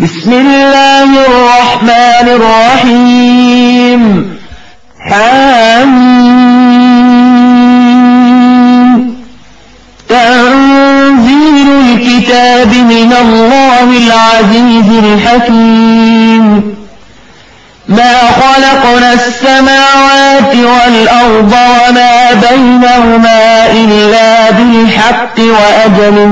بسم الله الرحمن الرحيم. حميم. تنزيل الكتاب من الله العزيز الحكيم. ما خلقنا السماوات والأرض وما بينهما إلا بالحق وأجل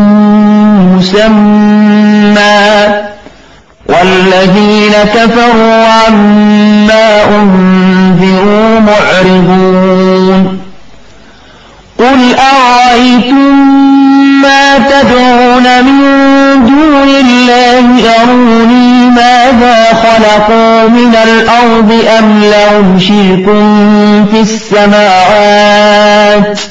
مسمى، والذين كفروا عما أنذروا معرضون. قل أرأيتم ما تدعون من دون الله أروني ماذا خلقوا من الأرض أم لهم شرك في السماوات،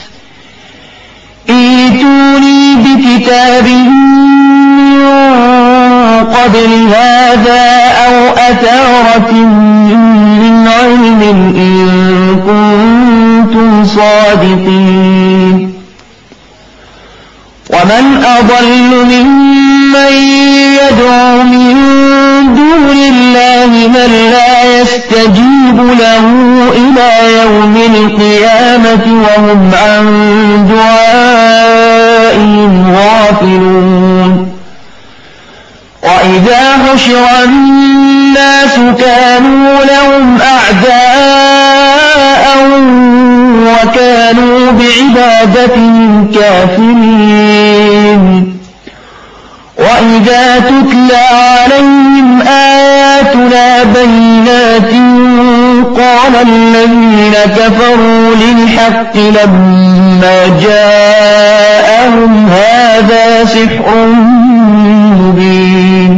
ائتوني بكتاب من قبل هذا أو أثارة من علم إن كنتم صادقين. ومن أضل ممن يدعو من دون الله من لا يستجيب له إلى يوم القيامة وهم عن دعائهم غافلون. وإذا حشر الناس كانوا لهم أعداء وكانوا بعبادتهم كافرين. وإذا تتلى عليهم آياتنا بينات قال الذين كفروا للحق لما جاءهم هذا سحر مبين.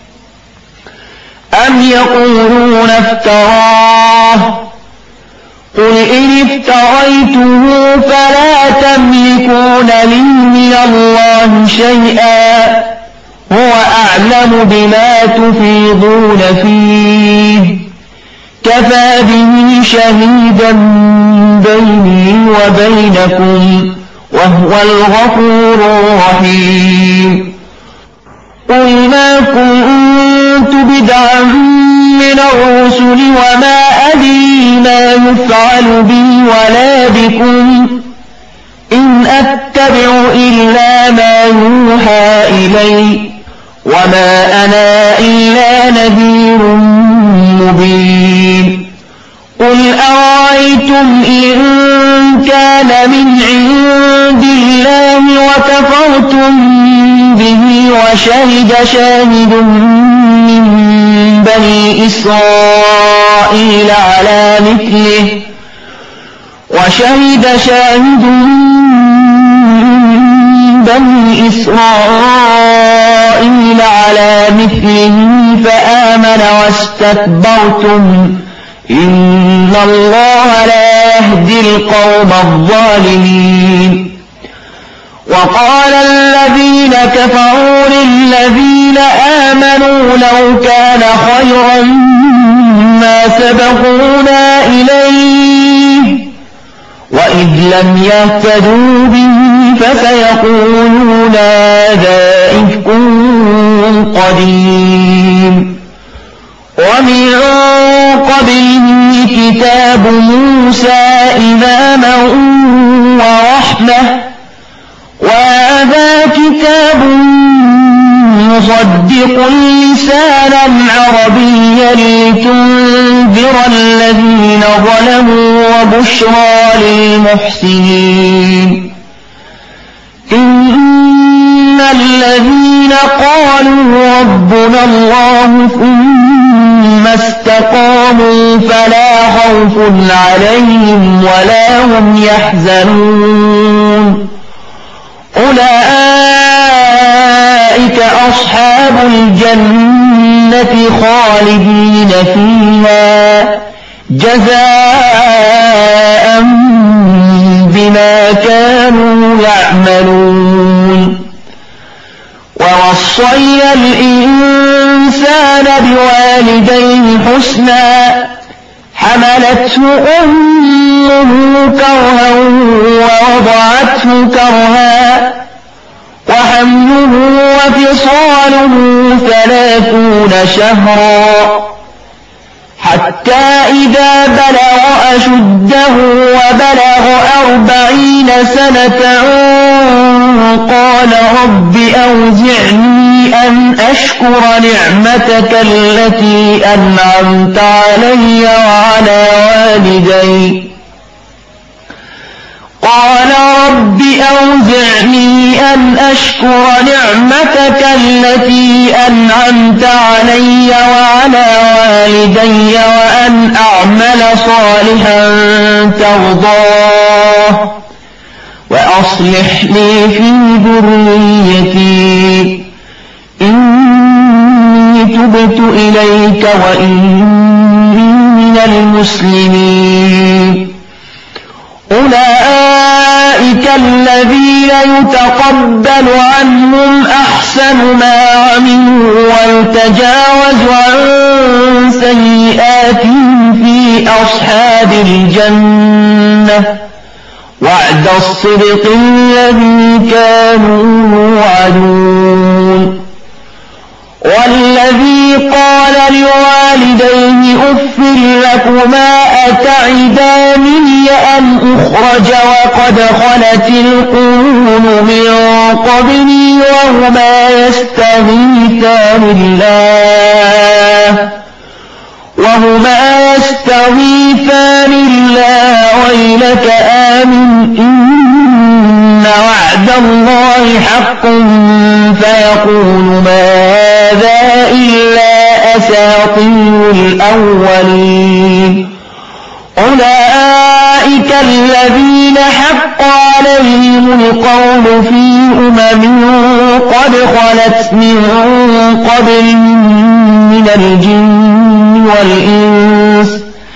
أم يقولون افتراه، قل إن افتريته فلا تملكون لي من الله شيئا، هو أعلم بما تفيضون فيه، كفى به شهيدا بيني وبينكم وهو الغفور الرحيم. قل ما كنت بدعا من الرسل وما أدري ما يفعل بي ولا بكم، إن أتبع إلا ما يوحى إلي وما أنا إلا نذير مبين. قل أرأيتم إن كان من عند الله وكفرتم به وشهد شاهد من بني إسرائيل على مثله فآمن واستكبرتم إن الله لا يهدي القوم الظالمين. وقال الذين كفروا للذين آمنوا لو كان خيرا ما سبقونا إليه وإذ لم يهتدوا به فسيقولون هذا إفك قديم. ومن قبله كتاب موسى إماما ورحمة، وهذا كتاب مصدق لسانا عربيا لتنذر الذين ظلموا وبشرى للمحسنين. إن الذين قالوا ربنا الله ثم استقاموا فلا خوف عليهم ولا هم يحزنون، أولئك أصحاب الجنة خالدين فيها جزاء بما كانوا يعملون. ووصينا الإنسان بوالديه حسنا، حملته أمه كرها ووضعته كرها وحمله وفصاله 30 شهرا حتى إذا بلغ أشده وبلغ 40 سنة قال رب أوزعني أن أشكر نعمتك التي أنعمت علي وعلى والدي قال رب أوزعني أن أشكر نعمتك التي أنعمت علي وعلى والدي وأن أعمل صالحا ترضاه وأصلح لي في ذريتي إني تبت إليك وإني من المسلمين أولئك الذين يتقبل عنهم أحسن ما عملوا ويتجاوز عن سيئاتهم في أصحاب الجنة وعد الصدق الذي كانوا يوعدون والذي قال لوالديه أف لكما أتعدانني أن أخرج وقد خلت القرون من قبلي وهما يستغيثان الله ويلك آمن إن وعد الله حق فيقول ما هذا إلا أساطير الأولين أولئك الذين حق عليهم القول في قد خلت من قبلهم من الجن والإنس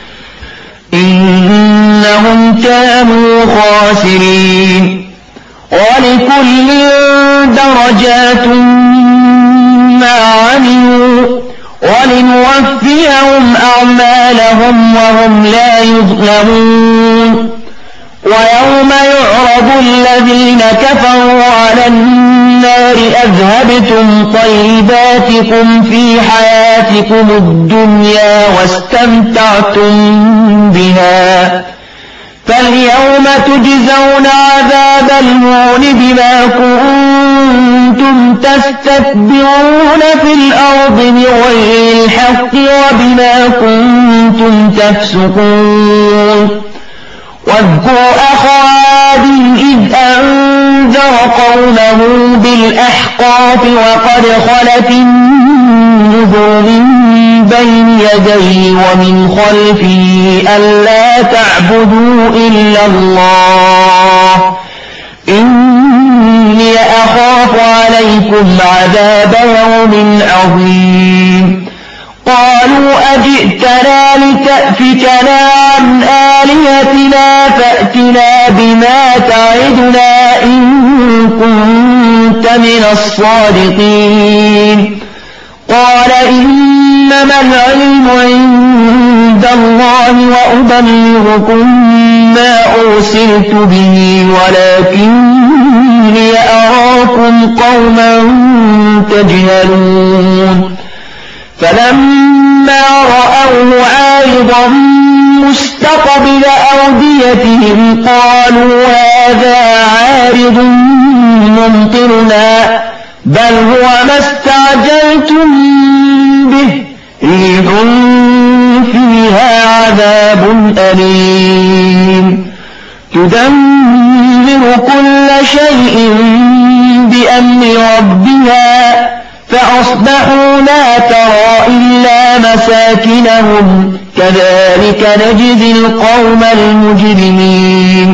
إنهم كانوا خاسرين ولكل درجات مما عملوا ولنوفيهم أعمالهم وهم لا يظلمون ويوم يعرض الذين كفروا على النار أذهبتم طيباتكم في حياتكم الدنيا واستمتعتم بها فاليوم تجزون عذاب الهون بما كنتم تستكبرون في الأرض بغير الحق وبما كنتم تفسقون واذكر أخا عاد إذ أنذر قومه بالأحقاف وقد خلت النذر من بين يديه ومن خلفه ألا تعبدوا إلا الله إني أخاف عليكم عذاب يوم عظيم قالوا أجئتنا لتأفكنا عن آلهتنا فأتنا بما تعدنا إن كنت من الصادقين قال إنما العلم عند الله وأبلغكم ما أرسلت به ولكني أراكم قوما تجهلون فلما رأوه عارضا مستقبل أوديتهم قالوا هذا عارض ممطرنا بل هو ما استعجلتم به ريح فيها عذاب أليم تدمر كل شيء بأمر ربها فأصبحوا لا ترى إلا مساكنهم كذلك نجزي القوم المجرمين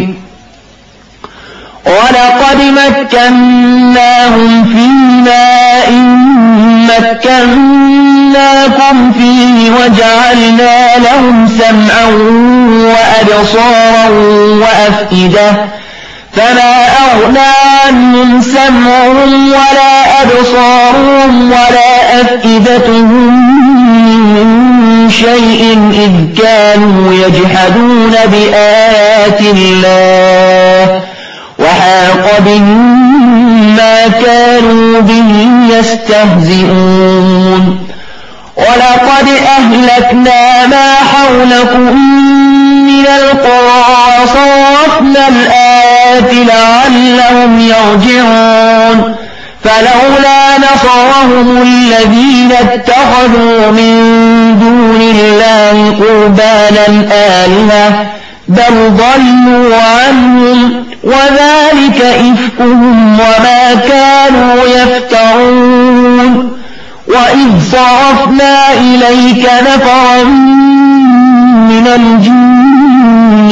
ولقد مكناهم في ماء مكناكم فيه وجعلنا لهم سمعا وأبصارا وأفئدة فما أغنى عنهم سمعهم ولا أبصارهم ولا أفئدتهم من شيء إذ كانوا يجحدون بآيات الله وحاق بهم ما كانوا به يستهزئون ولقد أهلكنا ما حولكم من القرى وصرفنا الآيات لعلهم يرجعون فلولا نصرهم الذين اتخذوا من دون الله قربانا آلهة بل ضلوا عنهم وذلك إفكهم وما كانوا يفترون وإذ صرفنا إليك نفرا من الجن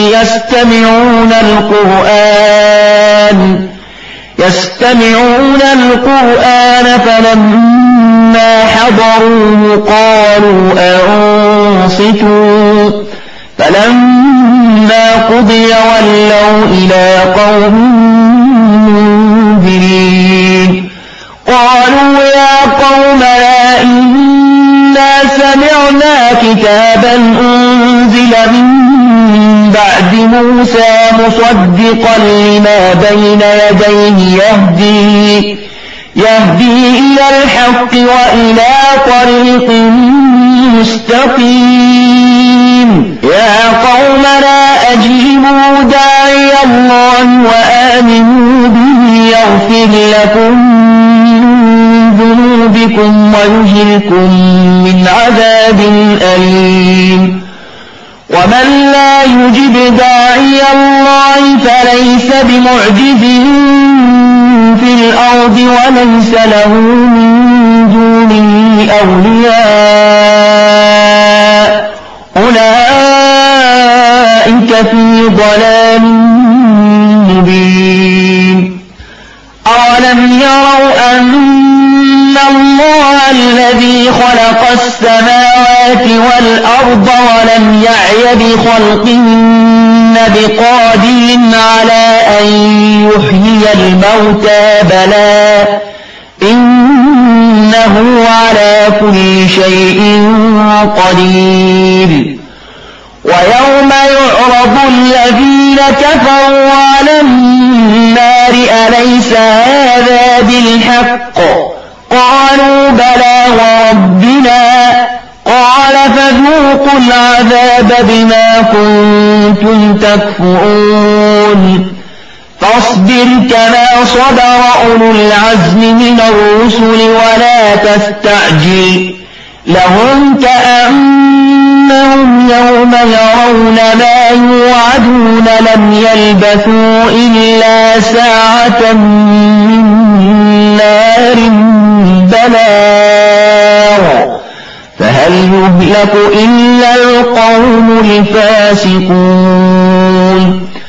يستمعون القرآن فلما حضروه قالوا أنصتوا فلما قضي ولوا إلى قوم منذرين قالوا يا قومنا إنا سمعنا كتابا أنزل من بعد موسى مصدقا لما بين يديه يهدي إلى الحق وإلى طريق مستقيم يا قومنا أجيبوا داعي الله وآمنوا به يغفر لكم ذنوبكم ويجركم من عذاب أليم ومن لا يجب داعي الله فليس بمعجز في الأرض وليس له من دونه أولياء أولئك في ضلال مبين أولم يروا أن الله الذي خلق السماوات والأرض ولم يعي بخلقهن بقادر على أن يحيي الموتى بلى إنه على كل شيء قدير ويوم يعرض الذين كفروا على النار أليس هذا بالحق قالوا بلى وربنا قال فذوقوا العذاب بما كنتم تكفرون فاصبر كما صبر أولو العزم من الرسل ولا تستعجل لهم كأنهم يوم يرون ما يوعدون لم يلبثوا إلا ساعة من نار بلاغ فهل يهلك إلا القوم الفاسقون